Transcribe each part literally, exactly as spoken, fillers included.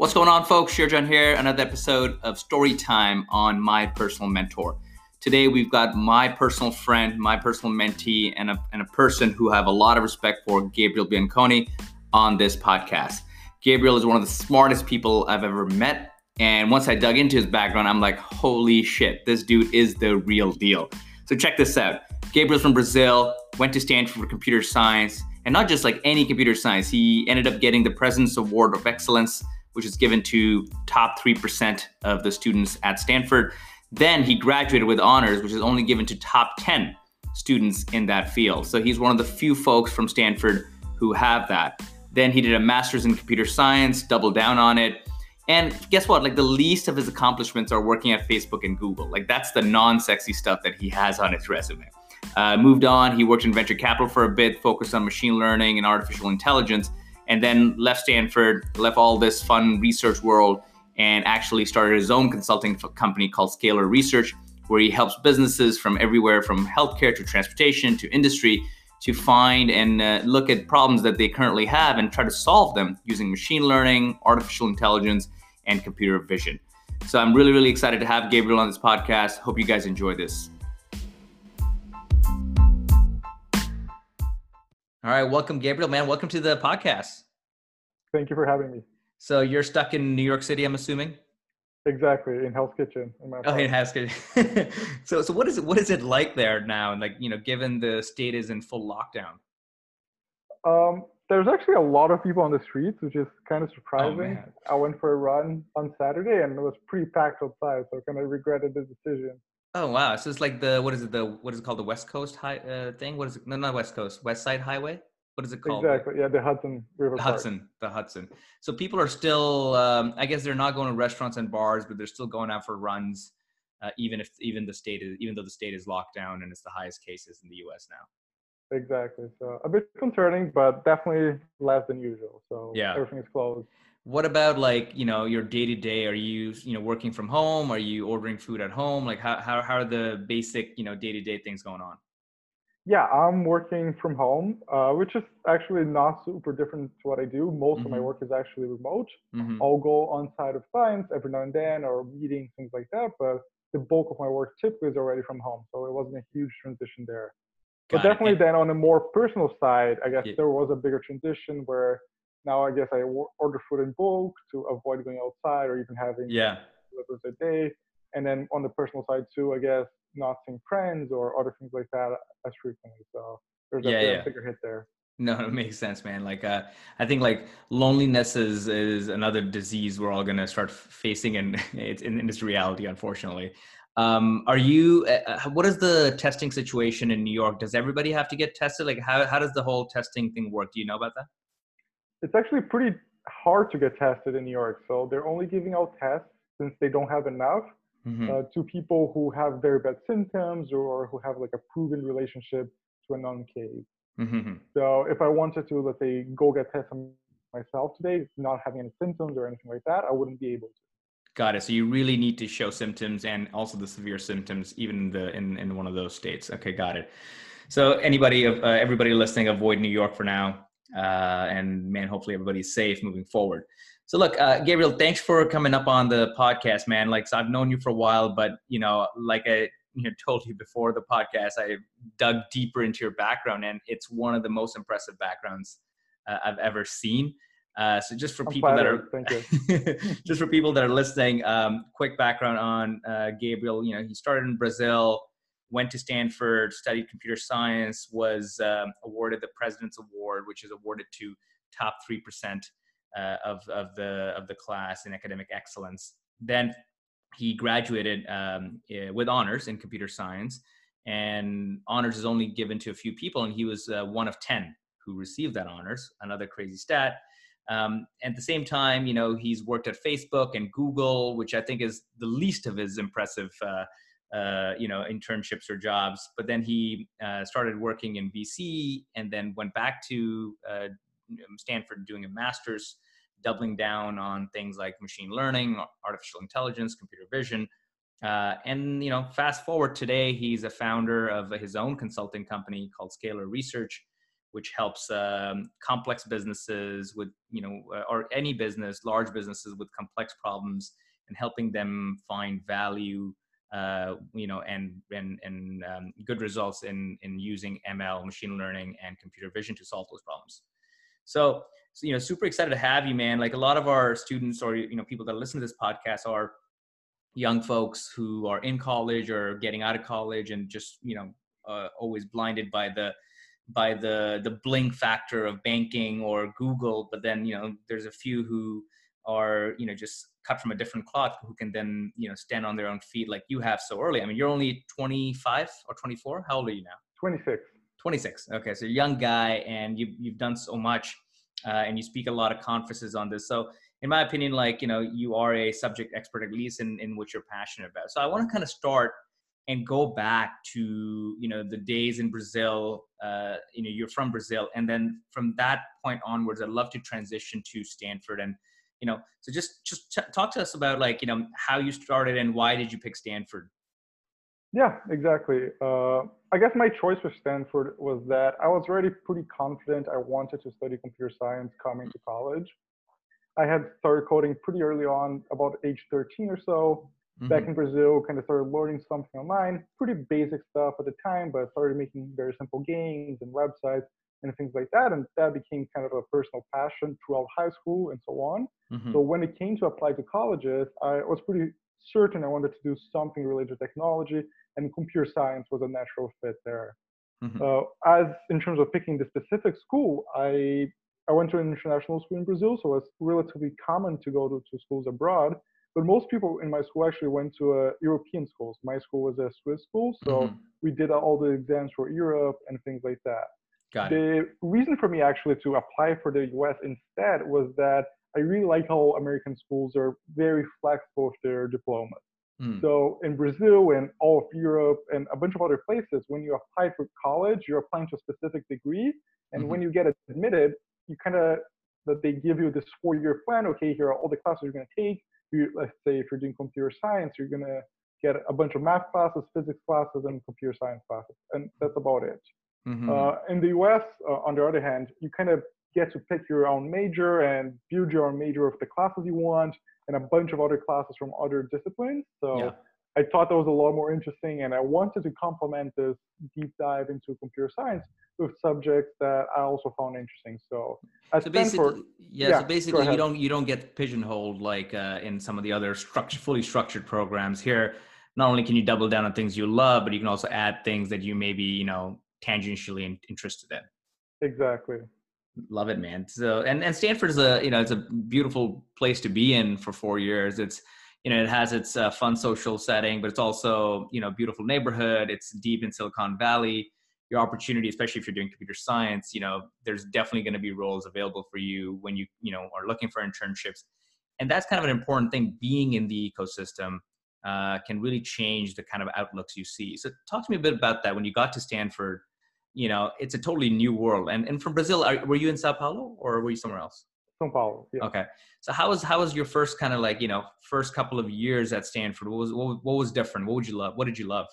What's going on, folks? Shirjan here, another episode of Story Time on My Personal Mentor. Today, we've got my personal friend, my personal mentee, and a, and a person who I have a lot of respect for, Gabriel Bianconi, on this podcast. Gabriel is one of the smartest people I've ever met. And once I dug into his background, I'm like, holy shit, this dude is the real deal. So check this out. Gabriel's from Brazil, went to Stanford for computer science, and not just like any computer science. He ended up getting the President's Award of Excellence, which is given to top three percent of the students at Stanford. Then he graduated with honors, which is only given to top ten students in that field. So he's one of the few folks from Stanford who have that. Then he did a master's in computer science, doubled down on it. And guess what? Like the least of his accomplishments are working at Facebook and Google. Like that's the non-sexy stuff that he has on his resume. Uh, moved on, he worked in venture capital for a bit, focused on machine learning and artificial intelligence, and then left Stanford, left all this fun research world, and actually started his own consulting company called Scalar Research, where he helps businesses from everywhere from healthcare to transportation to industry to find and uh, look at problems that they currently have and try to solve them using machine learning, artificial intelligence, and computer vision. So I'm really, really excited to have Gabriel on this podcast. Hope you guys enjoy this. All right, welcome, Gabriel, man. Welcome to the podcast. Thank you for having me. So you're stuck in New York City, I'm assuming? Exactly, in Hell's Kitchen. In my oh, in Hell's Kitchen. so, so what is it? What is it like there now? And like, you know, given the state is in full lockdown. Um, there's actually a lot of people on the streets, which is kind of surprising. Oh, I went for a run on Saturday, and it was pretty packed outside, so I kind of regretted the decision. Oh wow! So it's like the what is it? The what is it called? The West Coast high uh, thing? What is it? No, not West Coast. West Side Highway. What is it called? Exactly. Yeah, the Hudson River. The Park. Hudson. The Hudson. So people are still. Um, I guess they're not going to restaurants and bars, but they're still going out for runs, uh, even if even the state is even though the state is locked down and it's the highest cases in the U S now. Exactly. So a bit concerning, but definitely less than usual. So yeah, everything is closed. What about like, you know, your day to day? Are you, you know, working from home? Are you ordering food at home? Like how, how, how are the basic, you know, day to day things going on? Yeah, I'm working from home, uh, which is actually not super different to what I do. Most mm-hmm. of my work is actually remote. Mm-hmm. I'll go on site with clients every now and then or meetings, things like that. But the bulk of my work typically is already from home. So it wasn't a huge transition there. Got but definitely it. Then on a more personal side, I guess yeah. there was a bigger transition where now I guess I order food in bulk to avoid going outside or even having yeah. deliveries a day. And then on the personal side too, I guess not seeing friends or other things like that as frequently. So there's a, yeah, yeah. a bigger hit there. No, it makes sense, man. Like, uh, I think like loneliness is, is another disease we're all going to start facing, and it's in this reality, unfortunately. Um, are you, uh, what is the testing situation in New York? Does everybody have to get tested? Like how, how does the whole testing thing work? Do you know about that? It's actually pretty hard to get tested in New York. So they're only giving out tests since they don't have enough mm-hmm. uh, to people who have very bad symptoms or who have like a proven relationship to a known case. Mm-hmm. So if I wanted to, let's say, go get tested myself today, not having any symptoms or anything like that, I wouldn't be able to. Got it. So you really need to show symptoms and also the severe symptoms, even in the in, in one of those states. Okay, got it. So anybody, uh, everybody listening, avoid New York for now. Uh, and man, hopefully everybody's safe moving forward. So look, uh, Gabriel, thanks for coming up on the podcast, man. Like, so I've known you for a while, but you know, like I you know, told you before the podcast, I dug deeper into your background, and it's one of the most impressive backgrounds uh, I've ever seen. Uh, so just for I'm people flattered. that are, Thank you. just for people that are listening, um, quick background on uh, Gabriel. You know, he started in Brazil, went to Stanford, studied computer science, was um, awarded the President's Award, which is awarded to top three percent uh, of, of the of the class in academic excellence. Then he graduated um, with honors in computer science, and honors is only given to a few people, and he was uh, one of ten who received that honors. Another crazy stat. Um, at the same time, you know, he's worked at Facebook and Google, which I think is the least of his impressive uh, Uh, you know, internships or jobs. But then he uh, started working in V C and then went back to uh, Stanford doing a master's, doubling down on things like machine learning, artificial intelligence, computer vision. Uh, and, you know, fast forward today, he's a founder of his own consulting company called Scalar Research. which helps um, complex businesses with, you know, uh, or any business, large businesses with complex problems, and helping them find value, uh, you know, and and and um, good results in in using M L, machine learning, and computer vision to solve those problems. So, so, you know, super excited to have you, man. Like a lot of our students, or you know, people that listen to this podcast are young folks who are in college or getting out of college, and just, you know, uh, always blinded by the by the the bling factor of banking or Google. But then, you know, there's a few who are, you know, just cut from a different cloth, who can then, you know, stand on their own feet like you have so early. I mean, you're only twenty-five or twenty-four. How old are you now? twenty-six. twenty-six. Okay, so you're a young guy, and you you've done so much, uh, and you speak at a lot of conferences on this. So, in my opinion, like, you know, you are a subject expert, at least in in what you're passionate about. So, I want to kind of start and go back to, you know, the days in Brazil. Uh, you know, you're from Brazil, and then from that point onwards, I'd love to transition to Stanford. And, you know, so just just t- talk to us about, like, you know, how you started and why did you pick Stanford? Yeah, exactly. Uh, I guess my choice for Stanford was that I was already pretty confident I wanted to study computer science coming to college. I had started coding pretty early on, about age thirteen or so. Mm-hmm. Back in Brazil, kind of started learning something online, pretty basic stuff at the time, but I started making very simple games and websites and things like that. And that became kind of a personal passion throughout high school and so on. Mm-hmm. So when it came to apply to colleges, I was pretty certain I wanted to do something related to technology, and computer science was a natural fit there. Mm-hmm. Uh, as in terms of picking the specific school, I I went to an international school in Brazil, so it's relatively common to go to, to schools abroad. But most people in my school actually went to uh, European schools. My school was a Swiss school, so mm-hmm. we did all the exams for Europe and things like that. Got the it. reason for me actually to apply for the U S instead was that I really like how American schools are very flexible with their diplomas. Mm. So in Brazil and all of Europe and a bunch of other places, when you apply for college, you're applying to a specific degree. And mm-hmm. when you get admitted, you kind of, that they give you this four-year plan. Okay, here are all the classes you're going to take. You, let's say if you're doing computer science, you're going to get a bunch of math classes, physics classes, and computer science classes. And that's about it. Mm-hmm. Uh, in the U S, uh, on the other hand, you kind of get to pick your own major and build your own major of the classes you want, and a bunch of other classes from other disciplines. So yeah. I thought that was a lot more interesting, and I wanted to complement this deep dive into computer science with subjects that I also found interesting. So at so Stanford, basically, yeah, yeah, so basically you don't you don't get pigeonholed like uh, in some of the other structure, fully structured programs. Here, not only can you double down on things you love, but you can also add things that you may be, you know, tangentially interested in. Exactly. Love it, man. So, and, and Stanford is a, you know, it's a beautiful place to be in for four years. It's, you know, it has its uh, fun social setting, but it's also, you know, beautiful neighborhood. It's deep in Silicon Valley. Your opportunity, especially if you're doing computer science, you know, there's definitely going to be roles available for you when you, you know, are looking for internships. And that's kind of an important thing. Being in the ecosystem uh, can really change the kind of outlooks you see. So talk to me a bit about that. When you got to Stanford, you know, it's a totally new world. And and from Brazil, are, were you in Sao Paulo or were you somewhere else? Sao Paulo, yeah. Okay. So how was, how was your first kind of like, you know, first couple of years at Stanford? What was, what, what was different? What would you love? What did you love?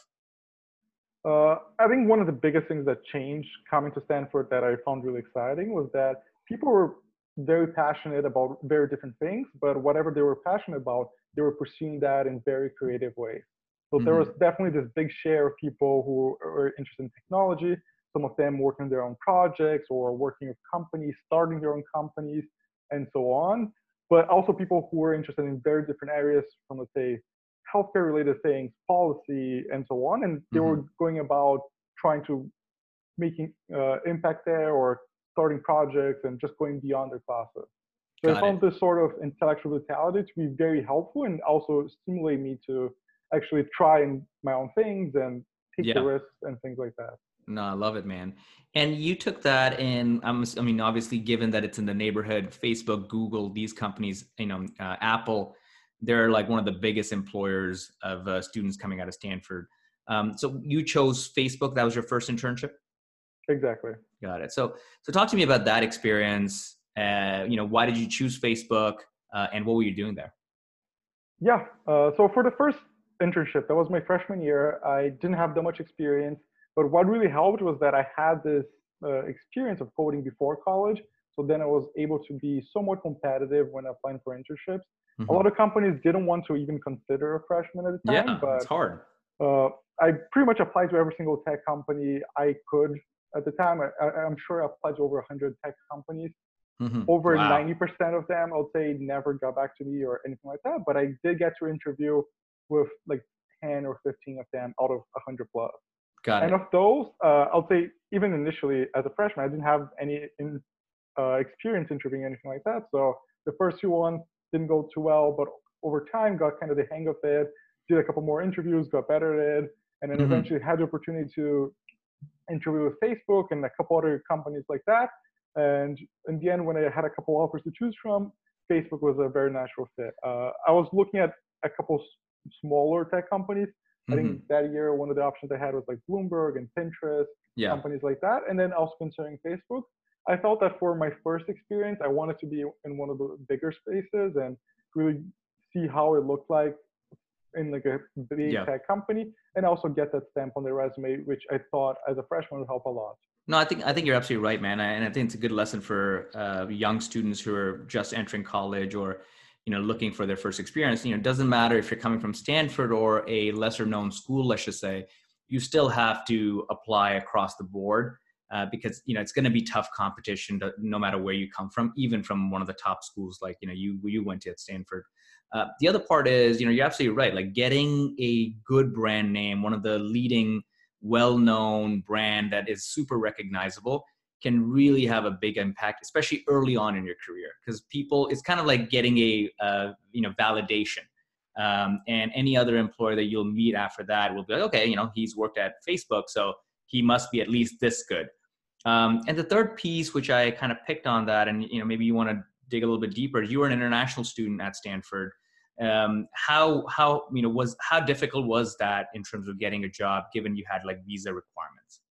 Uh, I think one of the biggest things that changed coming to Stanford that I found really exciting was that people were very passionate about very different things, but whatever they were passionate about, they were pursuing that in very creative ways. So mm-hmm. there was definitely this big share of people who were interested in technology. Some of them working on their own projects or working with companies, starting their own companies, and so on. But also people who were interested in very different areas from, let's say, healthcare related things, policy, and so on. And they mm-hmm. were going about trying to making uh, impact there or starting projects and just going beyond their classes. So Got I found it. This sort of intellectual vitality to be very helpful and also stimulate me to actually try my own things and take yeah. the risks and things like that. No, I love it, man. And you took that in, I'm, I mean, obviously, given that it's in the neighborhood, Facebook, Google, these companies, you know, uh, Apple, they're like one of the biggest employers of uh, students coming out of Stanford. Um, so you chose Facebook. That was your first internship? Exactly. Got it. So, so talk to me about that experience. Uh, you know, why did you choose Facebook uh, and what were you doing there? Yeah. Uh, so for the first internship, that was my freshman year. I didn't have that much experience. But what really helped was that I had this uh, experience of coding before college. So then I was able to be somewhat competitive when applying for internships. A Mm-hmm. lot of companies didn't want to even consider a freshman at the time, Yeah, it's but hard. uh, I pretty much applied to every single tech company I could at the time. I, I, I'm sure I applied to over one hundred tech companies. Mm-hmm. Over Wow. ninety percent of them, I would say, never got back to me or anything like that. But I did get to interview with like ten or fifteen of them out of one hundred plus. Got And it. of those, uh, I'll say even initially as a freshman, I didn't have any in, uh, experience interviewing anything like that. So the first two ones didn't go too well, but over time got kind of the hang of it. Did a couple more interviews, got better at it, and then Mm-hmm. eventually had the opportunity to interview with Facebook and a couple other companies like that. And in the end, when I had a couple offers to choose from, Facebook was a very natural fit. Uh, I was looking at a couple s- smaller tech companies. I Mm-hmm. think that year, one of the options I had was like Bloomberg and Pinterest, Yeah. companies like that. And then also considering Facebook. I felt that for my first experience, I wanted to be in one of the bigger spaces and really see how it looked like in like a big Yeah. tech company, and also get that stamp on the resume, which I thought as a freshman would help a lot. No, I think I think you're absolutely right, man, and I think it's a good lesson for uh, young students who are just entering college or, you know, looking for their first experience. You know, it doesn't matter if you're coming from Stanford or a lesser known school, let's just say, you still have to apply across the board uh, because you know it's going to be tough competition to, no matter where you come from, even from one of the top schools like you know you you went to at Stanford. Uh, the other part is, you know, you're absolutely right. Like getting a good brand name, one of the leading well-known brand that is super recognizable can really have a big impact, especially early on in your career, because people, it's kind of like getting a, uh, you know, validation. Um, and any other employer that you'll meet after that will be like, okay, you know, he's worked at Facebook, so he must be at least this good. Um, and the third piece, which I kind of picked on that, and, you know, maybe you want to dig a little bit deeper, you were an international student at Stanford. Um, how how you know was how difficult was that in terms of getting a job, given you had like visa requirements?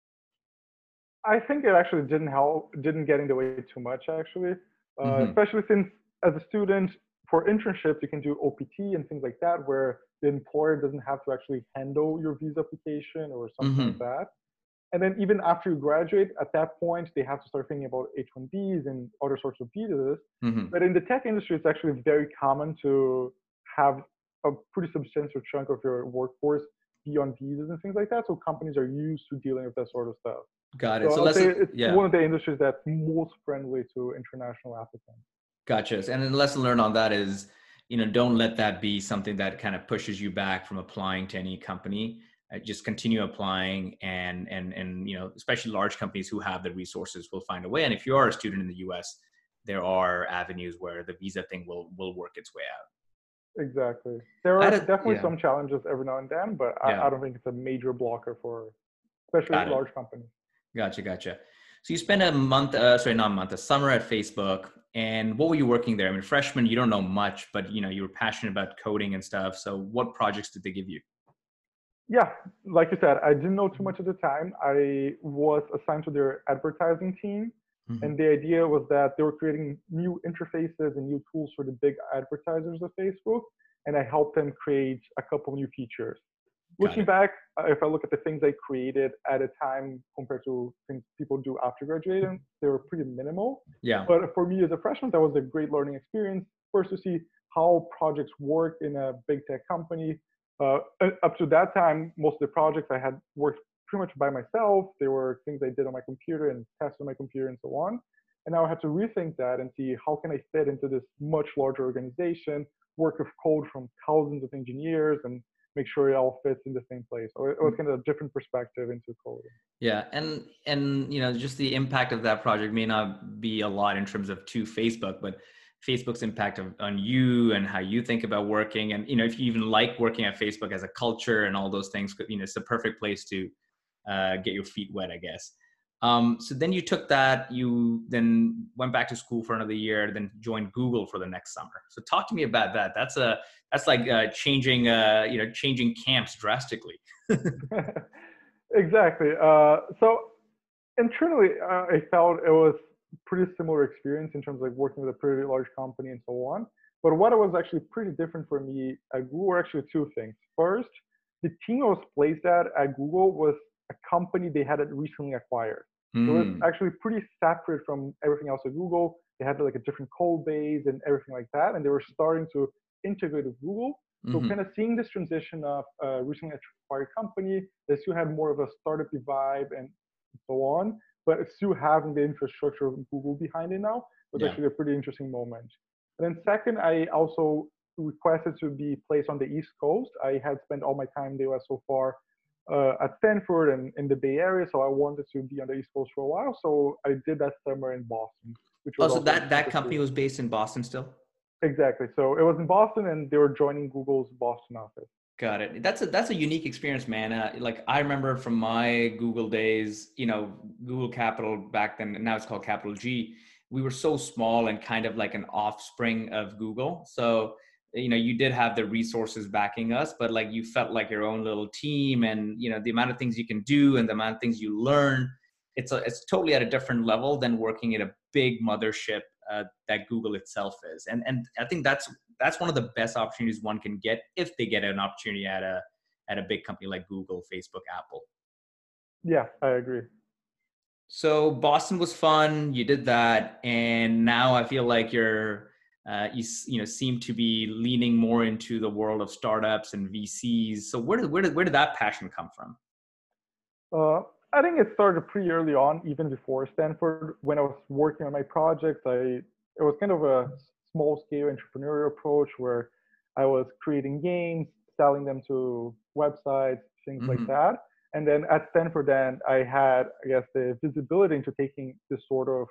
I think it actually didn't help, didn't get in the way too much actually, uh, Mm-hmm. especially since as a student for internships you can do O P T and things like that, where the employer doesn't have to actually handle your visa application or something like Mm-hmm. that. And then even after you graduate, at that point they have to start thinking about H one Bs and other sorts of visas. Mm-hmm. But in the tech industry, it's actually very common to have a pretty substantial chunk of your workforce be on visas and things like that. So companies are used to dealing with that sort of stuff. Got it. So So I'll let's say it's yeah. one of the industries that's most friendly to international applicants. Gotcha. And then the lesson learned on that is, you know, don't let that be something that kind of pushes you back from applying to any company. Uh, just continue applying, and and and you know, especially large companies who have the resources will find a way. And if you are a student in the U S, there are avenues where the visa thing will will work its way out. Exactly. There I are had a, definitely yeah, some challenges every now and then, but I, yeah, I don't think it's a major blocker for especially got it. large companies. Gotcha, gotcha. So you spent a month, uh, sorry, not a month, a summer at Facebook. And what were you working there? I mean, freshman, you don't know much, but you know, you were passionate about coding and stuff. So what projects did they give you? Yeah, like you said, I didn't know too much at the time. I was assigned to their advertising team, Hmm. and the idea was that they were creating new interfaces and new tools for the big advertisers of Facebook, and I helped them create a couple new features. Got Looking it. back, uh, if I look at the things I created at a time compared to things people do after graduating, they were pretty minimal. Yeah. But for me as a freshman, that was a great learning experience. First, to see how projects work in a big tech company. Uh, up to that time, most of the projects I had worked pretty much by myself. They were things I did on my computer and tests on my computer and so on. And now I had to rethink that and see how can I fit into this much larger organization, work with code from thousands of engineers, and make sure it all fits in the same place. So it was kind of a different perspective into coding. Yeah. And, and, you know, just the impact of that project may not be a lot in terms of to Facebook, but Facebook's impact of, on you and how you think about working. And, you know, if you even like working at Facebook as a culture and all those things, you know, it's the perfect place to uh, get your feet wet, I guess. Um, so then you took that, you then went back to school for another year, then joined Google for the next summer. So talk to me about that. That's a, that's like uh, changing, uh, you know, changing camps drastically. Exactly. Uh, so internally, uh, I felt it was pretty similar experience in terms of like working with a pretty large company and so on. But what was actually pretty different for me at Google were actually two things. First, the team I was placed at at Google was a company they had recently acquired. It was Mm. actually pretty separate from everything else at Google. They had like a different code base and everything like that, and they were starting to integrate with Google. So Mm-hmm. kind of seeing this transition of a recently acquired company that still had more of a startup vibe and so on, but still having the infrastructure of Google behind it now was Yeah. actually a pretty interesting moment. And then second, I also requested to be placed on the East Coast. I had spent all my time in the U S so far uh, at Stanford and in the Bay Area, so I wanted to be on the East Coast for a while. So I did that summer in Boston, which Oh, was so also that that company interesting. was based in Boston still? Exactly. So it was in Boston, and they were joining Google's Boston office. Got it. That's a that's a unique experience, man. Uh, like I remember from my Google days, you know, Google Capital back then, and now it's called Capital G. We were so small and kind of like an offspring of Google. So, you know, you did have the resources backing us, but like you felt like your own little team, and you know, the amount of things you can do and the amount of things you learn, it's a, it's totally at a different level than working at a big mothership uh, that Google itself is. And and I think that's that's one of the best opportunities one can get if they get an opportunity at a at a big company like Google, Facebook, Apple. Yeah, I agree. So Boston was fun. You did that, and now I feel like you're uh, you you know seem to be leaning more into the world of startups and V Cs. So where did where did where did that passion come from? Uh, I think it started pretty early on, even before Stanford. When I was working on my projects, I it was kind of a small scale entrepreneurial approach where I was creating games, selling them to websites, things like Mm-hmm. that. And then at Stanford, then I had, I guess, the visibility into taking this sort of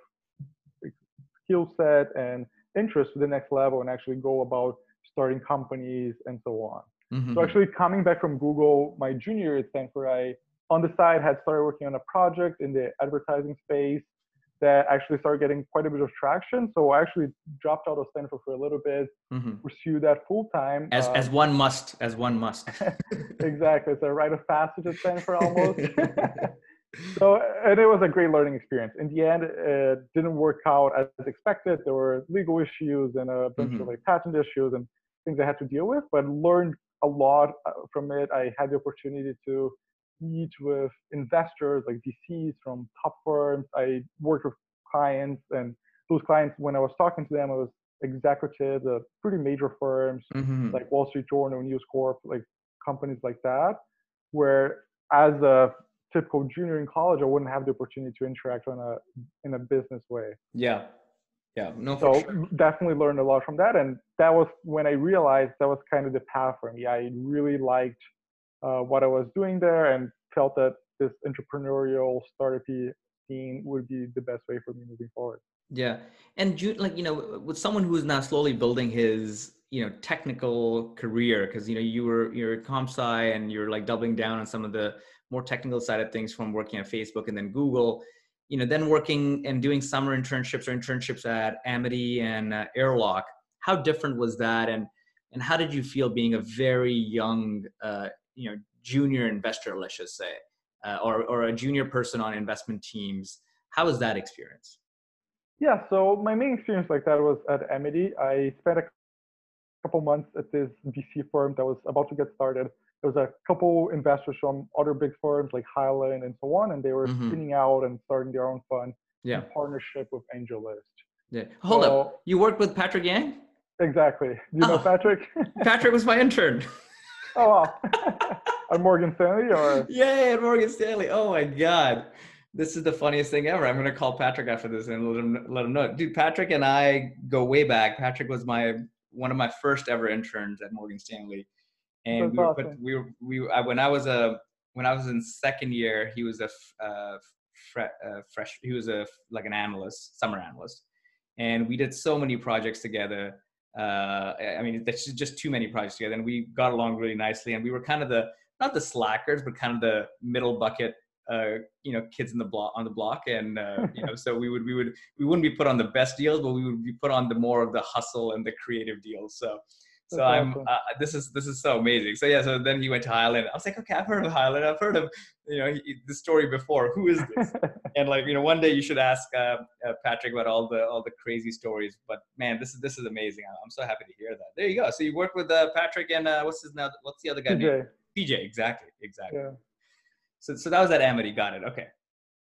skill set and interest to the next level and actually go about starting companies and so on. So Mm-hmm. actually coming back from Google, my junior year at Stanford, I on the side had started working on a project in the advertising space that actually started getting quite a bit of traction. So I actually dropped out of Stanford for a little bit, Mm-hmm. pursued that full time. As as Um, one must, as one must. exactly, it's a rite of passage at Stanford almost. So, and it was a great learning experience. In the end, it didn't work out as expected. There were legal issues and a bunch of Mm-hmm. like patent issues and things I had to deal with, but learned a lot uh, from it. I had the opportunity to meet with investors like V Cs from top firms. I worked with clients, and those clients, when I was talking to them, it was executives of pretty major firms Mm-hmm. like Wall Street Journal, News Corp, like companies like that, where as a typical junior in college, I wouldn't have the opportunity to interact on a in a business way. Yeah. Yeah. No, for So sure. definitely learned a lot from that, and that was when I realized that was kind of the path for me. I really liked uh, what I was doing there, and felt that this entrepreneurial startup scene would be the best way for me moving forward. Yeah. And Ju- like, you know, with someone who is now slowly building his, you know, technical career, because, you know, you were, you're at comp sci and you're like doubling down on some of the more technical side of things from working at Facebook and then Google, you know, then working and doing summer internships or internships at Amity and uh, Airlock. How different was that? And, and how did you feel being a very young, uh, you know, junior investor, let's just say, uh, or, or a junior person on investment teams? How was that experience? Yeah, so my main experience like that was at Amity. I spent a couple months at this V C firm that was about to get started. There was a couple investors from other big firms like Highland and so on, and they were Mm-hmm. spinning out and starting their own fund Yeah. in partnership with AngelList. Yeah. Hold up. So You worked with Patrick Yang? exactly. Do you know Oh, Patrick? Patrick was my intern. Oh wow. At Morgan Stanley or Yay, at Morgan Stanley. Oh my God. This is the funniest thing ever. I'm going to call Patrick after this and let him, let him know. Dude, Patrick and I go way back. Patrick was my one of my first ever interns at Morgan Stanley. And that's we were put, awesome. we were, we were, I, when I was a, when I was in second year, he was a, uh, fre- uh, fresh, he was a, like an analyst, summer analyst. And we did so many projects together. Uh, I mean, there's just too many projects together, and we got along really nicely. And we were kind of the not the slackers, but kind of the middle bucket, uh, you know, kids in the block on the block. And uh, you know, so we would we would we wouldn't be put on the best deals, but we would be put on the more of the hustle and the creative deals. So. So That's I'm. awesome. Uh, this is this is so amazing. So yeah. So then he went to Highland. I was like, okay, I've heard of Highland. I've heard of, you know, he, the story before. Who is this? And like, you know, one day you should ask uh, uh, Patrick about all the all the crazy stories. But man, this is this is amazing. I'm so happy to hear that. There you go. So you work with uh, Patrick and uh, what's his now? What's the other guy name? P J. P J. Exactly. Exactly. Yeah. So so that was at Amity. Got it. Okay.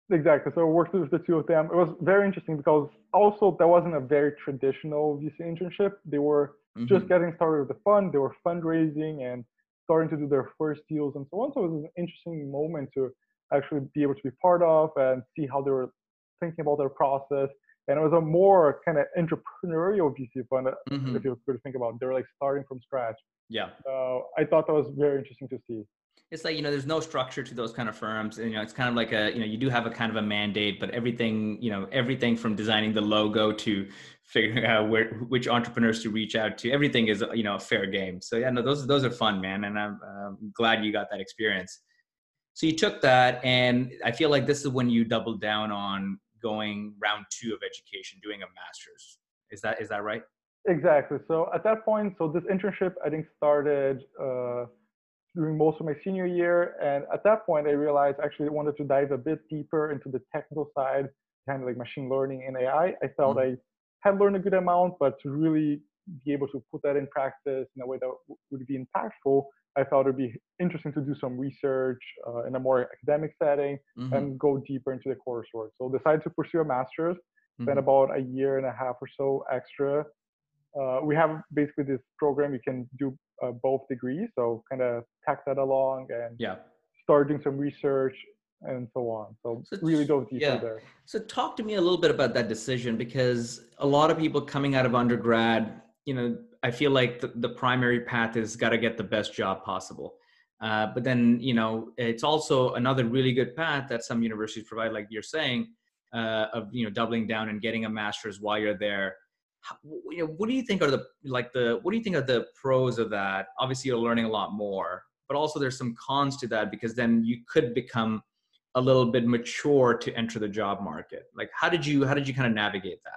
Exactly. So I worked with the two of them. It was very interesting because also that wasn't a very traditional V C internship. They were just Mm-hmm. getting started with the fund. They were fundraising and starting to do their first deals and so on. So it was an interesting moment to actually be able to be part of and see how they were thinking about their process. And it was a more kind of entrepreneurial V C fund, uh, Mm-hmm. if you could think about it. They were like starting from scratch. Yeah. Uh, I thought that was very interesting to see. It's like, you know, there's no structure to those kind of firms. And, you know, it's kind of like a, you know, you do have a kind of a mandate, but everything, you know, everything from designing the logo to figuring out where, which entrepreneurs to reach out to, everything is, you know, a fair game. So yeah, no, those, those are fun, man. And I'm um, glad you got that experience. So you took that, and I feel like this is when you doubled down on going round two of education, doing a master's. Is that, is that right? Exactly. So at that point, so this internship I think started uh, during most of my senior year. And at that point, I realized actually I wanted to dive a bit deeper into the technical side, kind of like machine learning and A I. I I felt Mm-hmm. I had learned a good amount, but to really be able to put that in practice in a way that w- would be impactful, I felt it'd be interesting to do some research uh, in a more academic setting Mm-hmm. and go deeper into the coursework. So decided to pursue a master's, spent Mm-hmm. about a year and a half or so extra. Uh, we have basically this program you can do uh, both degrees, so kind of tack that along and Yeah. start doing some research and so on. So So really dove deeper yeah. there. So talk to me a little bit about that decision, because a lot of people coming out of undergrad, you know, I feel like the, the primary path is got to get the best job possible. Uh, but then, you know, it's also another really good path that some universities provide, like you're saying, uh, of, you know, doubling down and getting a master's while you're there. How, you know, what do you think are the, like the, what do you think are the pros of that? Obviously you're learning a lot more, but also there's some cons to that, because then you could become a little bit mature to enter the job market. Like, how did you, how did you kind of navigate that?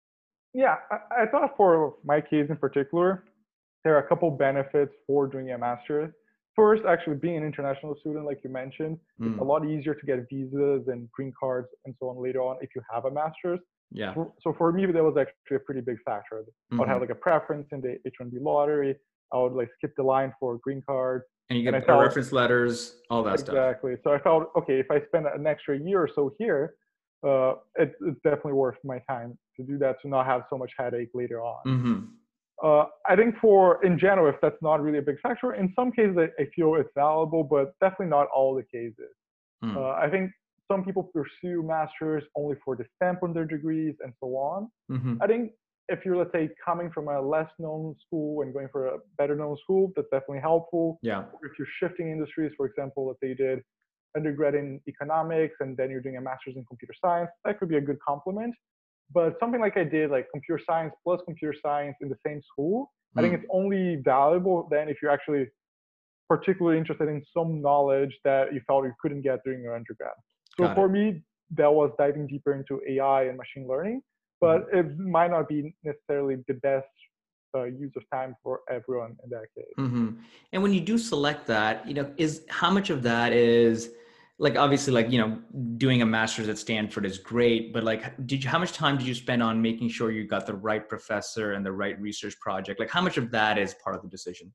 Yeah, I, I thought for my case in particular, there are a couple benefits for doing a master's. First, actually being an international student, like you mentioned, it's a Mm, lot easier to get visas and green cards and so on later on if you have a master's. yeah. For, so for me, that was actually a pretty big factor. I would have Hmm. like a preference in the H one B lottery. I would like skip the line for green card. And you And I get better felt reference letters, all that stuff. exactly. So I felt, okay, if I spend an extra year or so here, uh, it, it's definitely worth my time to do that, to not have so much headache later on. Hmm. Uh, I think for in general, if that's not really a big factor, in some cases I, I feel it's valuable, but definitely not all the cases. Mm, Uh, I think some people pursue masters only for the stamp on their degrees and so on. I hmm. think if you're, let's say, coming from a less known school and going for a better known school, that's definitely helpful. Yeah. Or if you're shifting industries, for example, let's say you did undergrad in economics and then you're doing a master's in computer science, that could be a good complement. But something like I did, like computer science plus computer science in the same school, I think it's Mm, only valuable then if you're actually particularly interested in some knowledge that you felt you couldn't get during your undergrad. So got for it. me, that was diving deeper into A I and machine learning, but Hmm. it might not be necessarily the best uh, use of time for everyone in that case. Hmm. And when you do select that, you know, is how much of that is like, obviously, like, you know, doing a master's at Stanford is great, but like, did you, how much time did you spend on making sure you got the right professor and the right research project? Like, how much of that is part of the decision?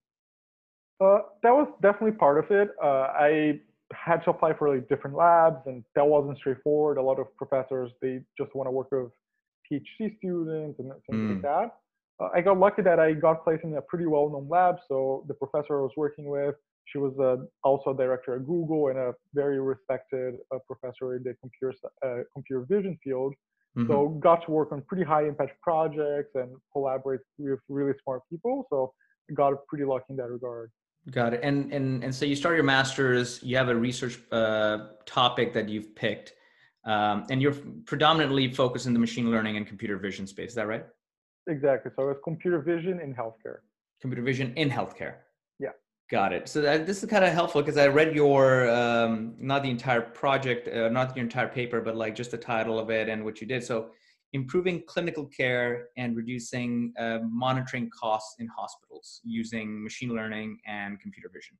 Uh, that was definitely part of it. Uh, I had to apply for like different labs, and that wasn't straightforward. A lot of professors they just want to work with PhD students and things like Mm, that. Uh, I got lucky that I got placed in a pretty well-known lab. So the professor I was working with, she was uh, also a director at Google and a very respected uh, professor in the computer uh, computer vision field. So hmm. got to work on pretty high impact projects and collaborate with really smart people. So got pretty lucky in that regard. Got it. And and and so you start your master's. You have a research uh, topic that you've picked, um, and you're predominantly focused in the machine learning and computer vision space. Is that right? Exactly. So it's computer vision in healthcare. Computer vision in healthcare. Yeah. Got it. So that, this is kind of helpful because I read your um, not the entire project, uh, not your entire paper, but like just the title of it and what you did. So, improving clinical care and reducing uh, monitoring costs in hospitals using machine learning and computer vision.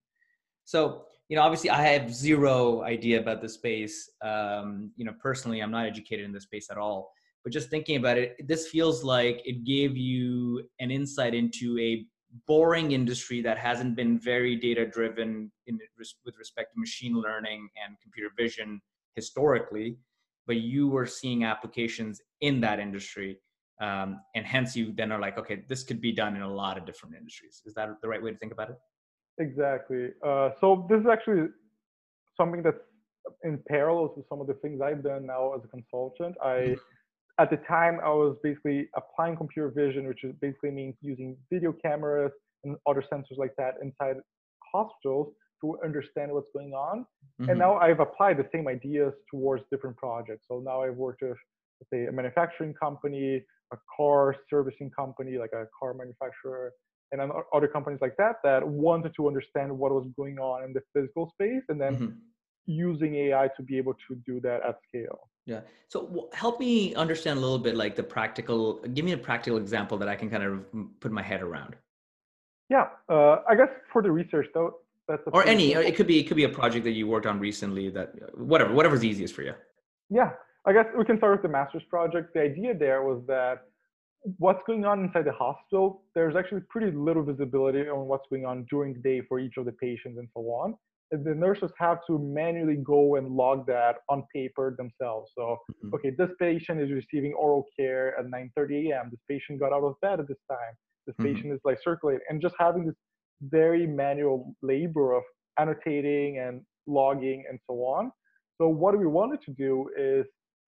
So, you know, obviously, I have zero idea about this space. Um, you know, personally, I'm not educated in this space at all. But just thinking about it, this feels like it gave you an insight into a boring industry that hasn't been very data driven in with respect to machine learning and computer vision historically. but you were seeing applications in that industry. Um, and hence you then are like, okay, this could be done in a lot of different industries. Is that the right way to think about it? Exactly. Uh, so this is actually something that's in parallel to some of the things I've done now as a consultant. I, at the time, I was basically applying computer vision, which is basically means using video cameras and other sensors like that inside hospitals to understand what's going on. Mm-hmm. And now I've applied the same ideas towards different projects. So now I've worked with, let's say, a manufacturing company, a car servicing company, like a car manufacturer, and other companies like that, that wanted to understand what was going on in the physical space, and then mm-hmm. using A I to be able to do that at scale. Yeah. So w- help me understand a little bit, like the practical, give me a practical example that I can kind of put my head around. Yeah. Uh, I guess for the research though, that's a or any, or it could be, it could be a project that you worked on recently that, whatever, whatever's easiest for you. Yeah. I guess we can start with the master's project. The idea there was that what's going on inside the hospital, there's actually pretty little visibility on what's going on during the day for each of the patients and so on. And the nurses have to manually go and log that on paper themselves. So, mm-hmm. okay, this patient is receiving oral care at nine thirty a.m. This patient got out of bed at this time. This mm-hmm. patient is like circulating, and just having this very manual labor of annotating and logging and so on. So what we wanted to do is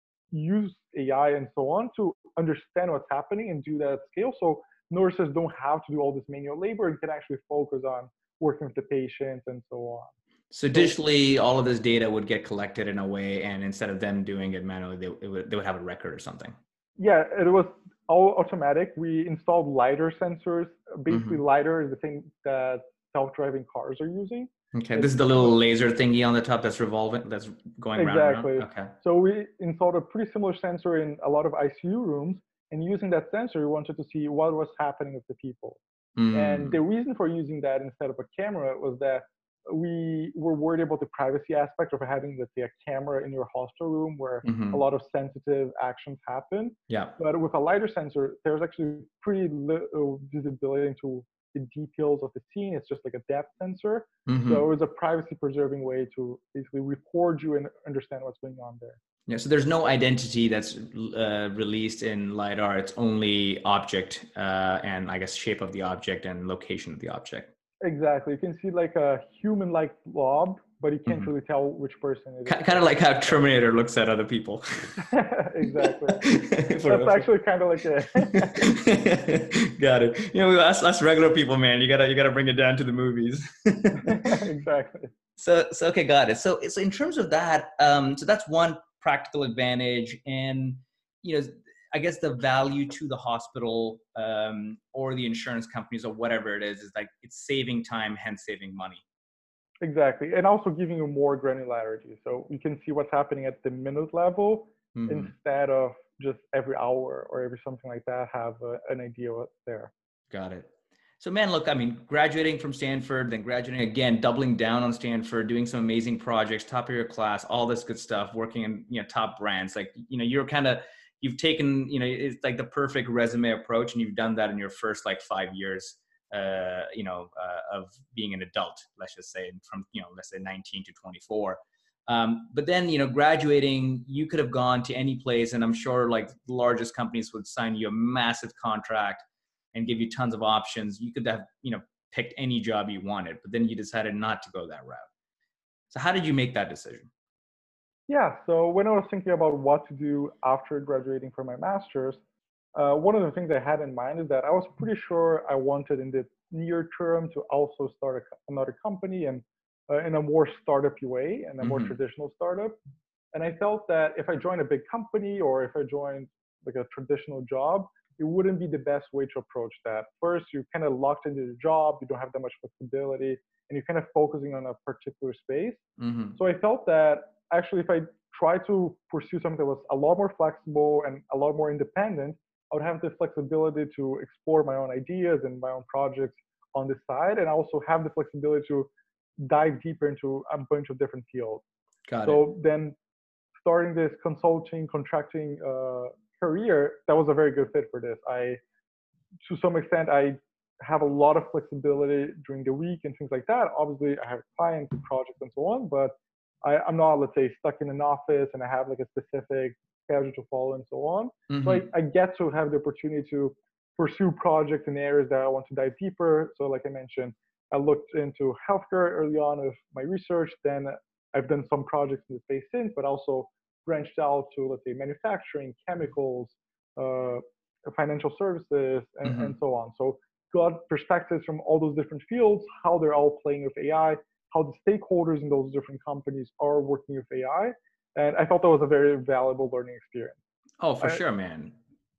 use A I and so on to understand what's happening and do that at scale. So nurses don't have to do all this manual labor and can actually focus on working with the patients and so on. So digitally, all of this data would get collected in a way, and instead of them doing it manually, they, it would, they would have a record or something. Yeah, it was all automatic. We installed LiDAR sensors. Basically, mm-hmm. LiDAR is the thing that self-driving cars are using. Okay, this is the little laser thingy on the top that's revolving, that's going exactly. round and round. Okay. So we installed a pretty similar sensor in a lot of I C U rooms, and using that sensor, we wanted to see what was happening with the people. Mm. And the reason for using that instead of a camera was that we were worried about the privacy aspect of having, let's say, a camera in your hospital room where mm-hmm. a lot of sensitive actions happen. Yeah. But with a LiDAR sensor, there's actually pretty little visibility into the details of the scene. It's just like a depth sensor. Mm-hmm. So it was a privacy preserving way to basically record you and understand what's going on there. Yeah, so there's no identity that's uh, released in LiDAR. It's only object uh, and I guess shape of the object and location of the object. Exactly. You can see like a human-like blob, but you can't mm-hmm. really tell which person it is. Kind of like how Terminator looks at other people. Exactly. That's actually kind of like a. Got it. You know, us, us regular people, man, you gotta you gotta bring it down to the movies. Exactly. So so okay, got it. So so in terms of that, um, so that's one practical advantage, and you know, I guess the value to the hospital um, or the insurance companies or whatever it is is like it's saving time, hence saving money. Exactly, and also giving you more granularity, so you can see what's happening at the minute level mm-hmm. instead of just every hour or every something like that. Have a, an idea what's there. Got it. So, man, look, I mean, graduating from Stanford, then graduating again, doubling down on Stanford, doing some amazing projects, top of your class, all this good stuff, working in you know top brands. Like you know, you're kind of you've taken you know it's like the perfect resume approach, and you've done that in your first like five years. Uh, you know, uh, of being an adult, let's just say, from, you know, let's say nineteen to twenty-four. Um, but then, you know, graduating, you could have gone to any place, and I'm sure like the largest companies would sign you a massive contract and give you tons of options. You could have, you know, picked any job you wanted, but then you decided not to go that route. So how did you make that decision? Yeah, so when I was thinking about what to do after graduating from my master's, Uh, one of the things I had in mind is that I was pretty sure I wanted in the near term to also start a, another company and uh, in a more startup-y way and a mm-hmm. more traditional startup. And I felt that if I joined a big company or if I joined like a traditional job, it wouldn't be the best way to approach that. First, you're kind of locked into the job, you don't have that much flexibility, and you're kind of focusing on a particular space. Mm-hmm. So I felt that actually if I tried to pursue something that was a lot more flexible and a lot more independent, I would have the flexibility to explore my own ideas and my own projects on the side, and also have the flexibility to dive deeper into a bunch of different fields. Got so it. Then starting this consulting, contracting uh, career, that was a very good fit for this. I, to some extent, I have a lot of flexibility during the week and things like that. Obviously, I have clients and projects and so on, but I, I'm not, let's say, stuck in an office and I have like a specific schedule to follow and so on. Mm-hmm. So I, I get to have the opportunity to pursue projects in areas that I want to dive deeper. So like I mentioned, I looked into healthcare early on with my research. Then I've done some projects in the space since, but also branched out to, let's say, manufacturing, chemicals, uh, financial services, and, mm-hmm. and so on. So got perspectives from all those different fields, how they're all playing with A I, how the stakeholders in those different companies are working with A I. And I thought that was a very valuable learning experience. Oh, for I, sure, man.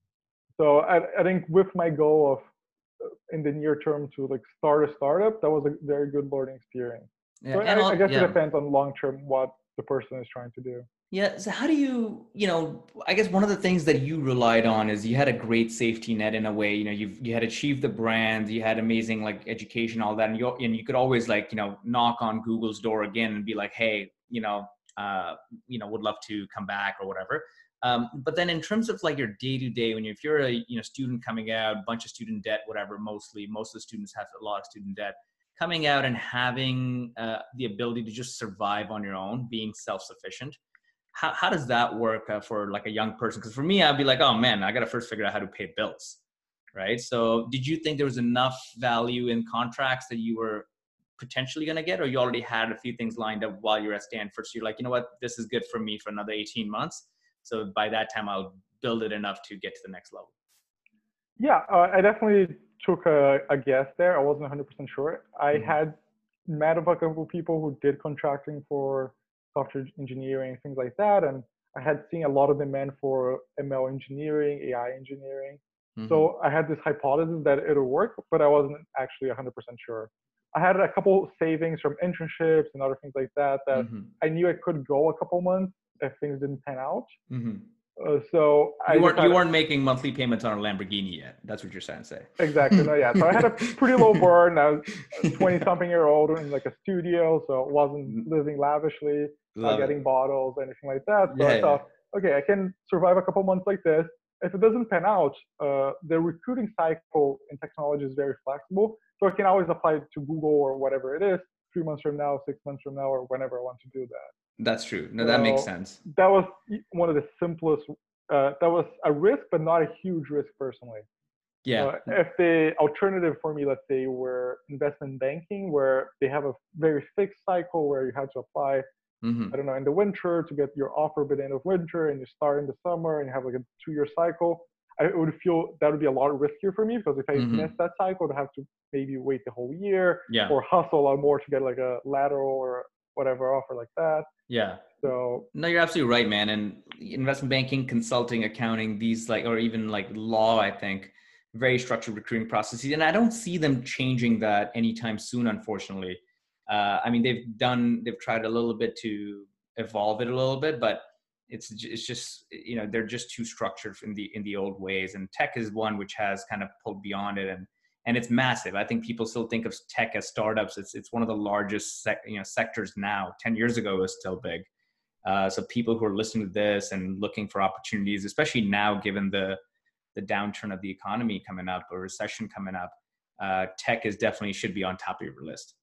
So I, I think with my goal of in the near term to like start a startup, that was a very good learning experience. Yeah, so I, all, I guess yeah. it depends on long term what the person is trying to do. Yeah. So how do you, you know, I guess one of the things that you relied on is you had a great safety net in a way, you know, you've, you had achieved the brand, you had amazing like education, all that. And you, and you could always like, you know, knock on Google's door again and be like, hey, you know, uh, you know, would love to come back or whatever. Um, but then in terms of like your day to day, when you, if you're a, you know, student coming out, bunch of student debt, whatever, mostly, most of the students have a lot of student debt, coming out and having uh, the ability to just survive on your own, being self-sufficient. How how does that work uh, for like a young person? Because for me, I'd be like, oh man, I got to first figure out how to pay bills, right? So did you think there was enough value in contracts that you were potentially going to get, or you already had a few things lined up while you were at Stanford? So you're like, you know what, this is good for me for another eighteen months. So by that time, I'll build it enough to get to the next level. Yeah, uh, I definitely took a, a guess there. I wasn't one hundred percent sure. I mm-hmm. had met a couple of people who did contracting for software engineering, things like that. And I had seen a lot of demand for M L engineering, A I engineering. Mm-hmm. So I had this hypothesis that it'll work, but I wasn't actually one hundred percent sure. I had a couple savings from internships and other things like that, that mm-hmm. I knew I could go a couple months if things didn't pan out. Mm-hmm. Uh, so you I weren't you weren't making monthly payments on a Lamborghini yet. That's what you're trying to say. Exactly. No, yeah. So I had a pretty low burn. I was twenty something year old in like a studio, so I wasn't living lavishly, not getting it. bottles, anything like that. So yeah, I thought, yeah. okay, I can survive a couple months like this. If it doesn't pan out, uh, the recruiting cycle in technology is very flexible. So I can always apply to Google or whatever it is, three months from now, six months from now, or whenever I want to do that. That's true. No, that so makes sense. That was one of the simplest. Uh, that was a risk, but not a huge risk personally. Yeah. Uh, if the alternative for me, let's say, were investment banking, where they have a very fixed cycle where you have to apply, mm-hmm. I don't know, in the winter to get your offer by the end of winter, and you start in the summer and you have like a two-year cycle, I would feel that would be a lot riskier for me, because if I mm-hmm. miss that cycle, I'd have to maybe wait the whole year yeah. or hustle a lot more to get like a lateral or whatever offer like that. Yeah. So no, you're absolutely right, man. And investment banking, consulting, accounting, these like, or even like law, I think, very structured recruiting processes. And I don't see them changing that anytime soon, unfortunately. Uh, I mean, they've done, they've tried a little bit to evolve it a little bit, but it's it's just, you know, they're just too structured in the in the old ways. And tech is one which has kind of pulled beyond it, and and it's massive. I think people still think of tech as startups. It's it's one of the largest sec, you know sectors now. Ten years ago, it was still big. Uh, so people who are listening to this and looking for opportunities, especially now, given the the downturn of the economy coming up or recession coming up, uh, tech is definitely should be on top of your list.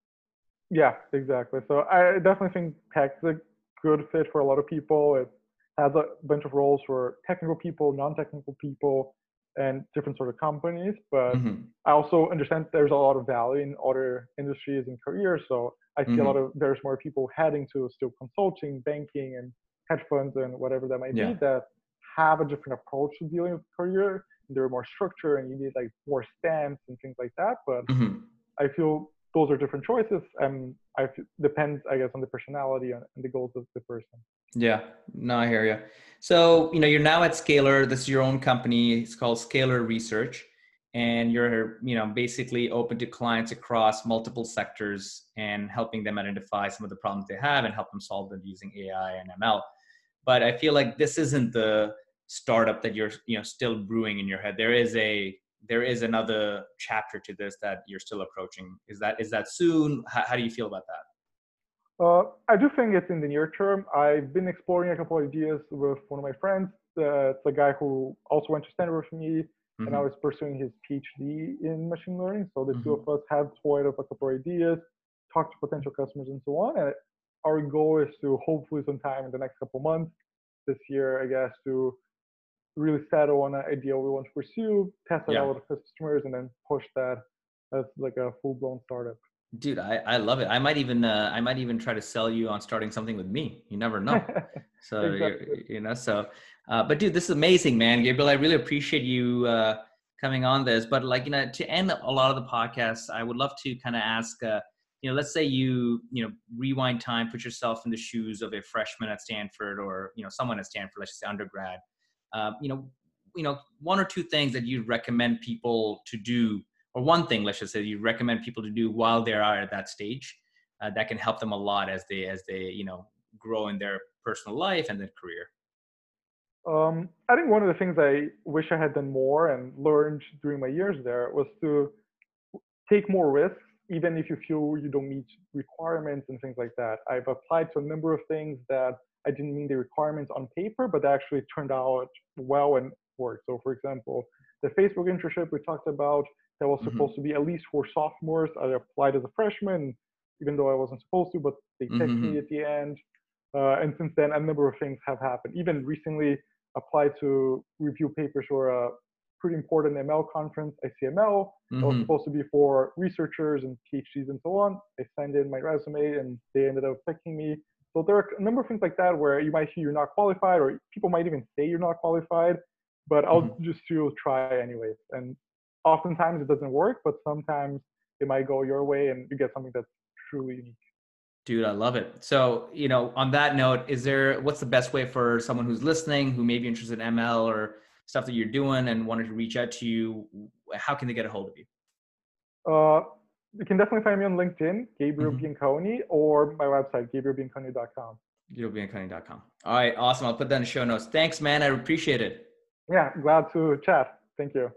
Yeah, exactly. So I definitely think tech's a good fit for a lot of people. It has a bunch of roles for technical people, non-technical people, and different sort of companies. But mm-hmm. I also understand there's a lot of value in other industries and careers. So I see mm-hmm. a lot of, there's more people heading to still consulting, banking, and hedge funds and whatever that might yeah. be, that have a different approach to dealing with career. They're more structured and you need like more stamps and things like that. But mm-hmm. I feel those are different choices, and I feel, depends, I guess, on the personality and the goals of the person. Yeah, no, I hear you. So, you know, you're now at Scalar. This is your own company. It's called Scalar Research. And you're, you know, basically open to clients across multiple sectors and helping them identify some of the problems they have and help them solve them using A I and M L. But I feel like this isn't the startup that you're, you know, still brewing in your head. There is a, there is another chapter to this that you're still approaching. Is that, is that soon? How, how do you feel about that? Uh, I do think it's in the near term. I've been exploring a couple of ideas with one of my friends. Uh, it's a guy who also went to Stanford with me, mm-hmm. and I was pursuing his PhD in machine learning. So the mm-hmm. two of us have toyed up a couple of ideas, talked to potential customers and so on. And our goal is to hopefully sometime in the next couple months this year, I guess, to really settle on an idea we want to pursue, test it Yeah. out with customers, and then push that as like a full-blown startup. Dude, I, I love it. I might even uh, I might even try to sell you on starting something with me. You never know. So Exactly. you know, so uh, but dude, this is amazing, man. Gabriel, I really appreciate you uh, coming on this. But like, you know, to end a lot of the podcasts, I would love to kind of ask, uh, you know, let's say you, you know, rewind time, put yourself in the shoes of a freshman at Stanford, or, you know, someone at Stanford, let's just say undergrad. Uh, you know, you know, one or two things that you'd recommend people to do, or one thing, let's just say, you recommend people to do while they are at that stage, uh, that can help them a lot as they, as they, you know, grow in their personal life and their career. Um, I think one of the things I wish I had done more and learned during my years there was to take more risks, even if you feel you don't meet requirements and things like that. I've applied to a number of things that I didn't meet the requirements on paper, but they actually turned out well and worked. So for example, the Facebook internship we talked about, that was supposed mm-hmm. to be at least for sophomores. I applied as a freshman, even though I wasn't supposed to, but they texted mm-hmm. me at the end. Uh, and since then, a number of things have happened. Even recently, applied to review papers for a pretty important M L conference, I C M L. Mm-hmm. That was supposed to be for researchers and PhDs and so on. I sent in my resume and they ended up picking me. So there are a number of things like that where you might hear you're not qualified, or people might even say you're not qualified, but I'll mm-hmm. just still try anyways. And oftentimes it doesn't work, but sometimes it might go your way and you get something that's truly unique. Dude, I love it. So, you know, on that note, is there, what's the best way for someone who's listening, who may be interested in M L or stuff that you're doing and wanted to reach out to you? How can they get a hold of you? Uh, you can definitely find me on LinkedIn, Gabriel mm-hmm. Bianconi, or my website, gabriel bianconi dot com. gabriel bianconi dot com. All right, awesome. I'll put that in the show notes. Thanks, man. I appreciate it. Yeah, glad to chat. Thank you.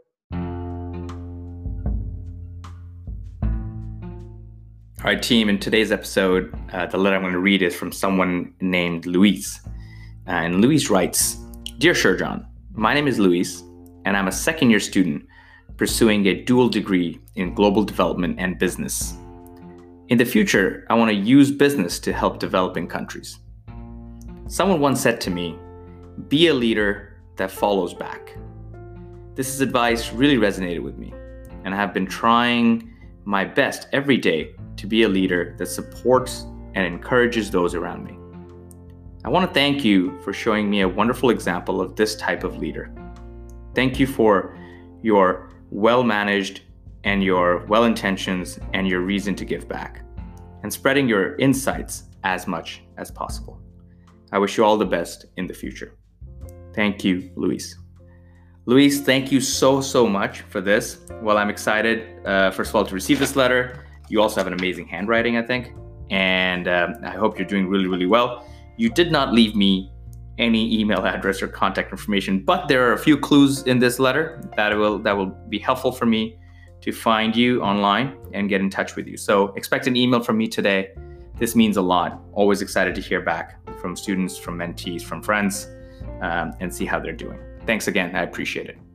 All right, team, in today's episode, uh, the letter I'm going to read is from someone named Luis. Uh, and Luis writes, "Dear Sherjan, my name is Luis, and I'm a second-year student pursuing a dual degree in global development and business. In the future, I want to use business to help developing countries. Someone once said to me, be a leader that follows back. This advice really resonated with me, and I have been trying my best every day to be a leader that supports and encourages those around me. I want to thank you for showing me a wonderful example of this type of leader. Thank you for your well-managed and your well-intentions and your reason to give back, and spreading your insights as much as possible. I wish you all the best in the future. Thank you, Luis." Luis, thank you so, so much for this. Well, I'm excited, uh, first of all, to receive this letter. You also have an amazing handwriting, I think, and um, I hope you're doing really, really well. You did not leave me any email address or contact information, but there are a few clues in this letter that will that will be helpful for me to find you online and get in touch with you. So expect an email from me today. This means a lot. Always excited to hear back from students, from mentees, from friends, um, and see how they're doing. Thanks again. I appreciate it.